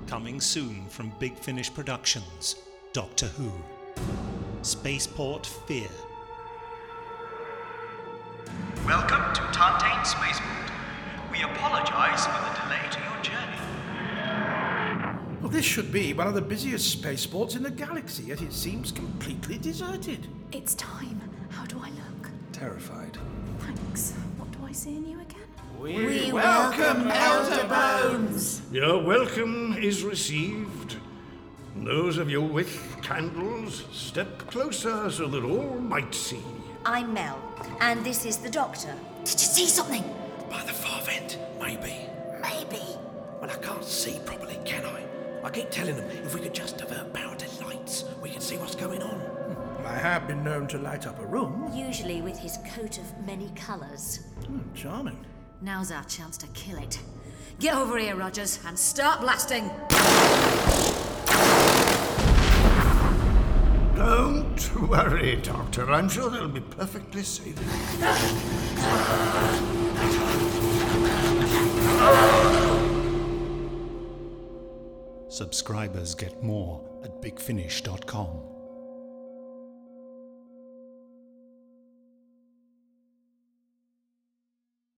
Coming soon from Big Finish Productions, Doctor Who. Spaceport Fear. Welcome to Tartane Spaceport. We apologize for the delay to your journey. Well, this should be one of the busiest spaceports in the galaxy, yet it seems completely deserted. It's time. How do I look? Terrified. Thanks. What do I see in you again? We welcome Elder Bones! Your welcome is received. Those of you with candles, step closer so that all might see. I'm Mel, and this is the Doctor. Did you see something? By the far vent, maybe. Maybe. Well, I can't see properly, can I? I keep telling them if we could just divert power to lights, we can see what's going on. I have been known to light up a room. Usually with his coat of many colours. Charming. Now's our chance to kill it. Get over here, Rogers, and start blasting! Don't worry, Doctor. I'm sure they'll be perfectly safe. Subscribers get more at bigfinish.com.